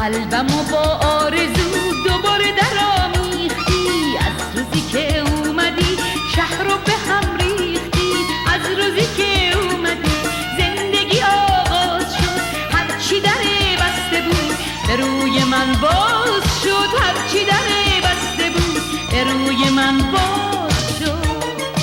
قلبمو با آرزو دوباره درآمیختی. از روزی که اومدی شهر رو به هم ریختی. از روزی که اومدی زندگی آغاز شد. هرچی در بسته بود به روی من باز شد. هرچی در بسته بود به روی من باز شد.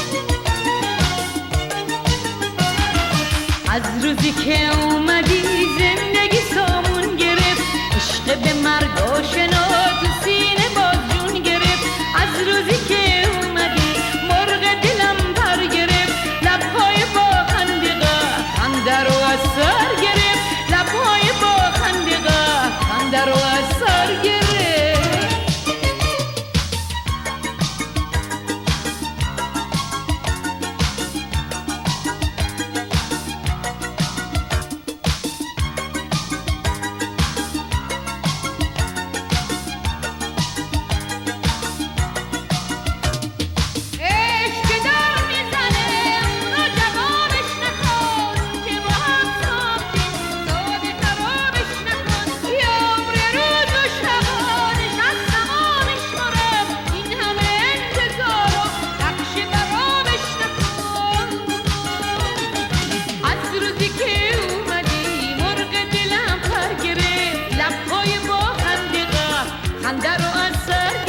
از روزی که اومدی زندگی سامون گرفت. عشق به مرگ آشنا تو سینه باز جون گرفت. از روزی که اومدی مرغ دلم پر گرفت. لبهای با خنده خنده رو از سر گرفت. لبهای با خنده خنده رو از سر گرفت. خنده رو از سر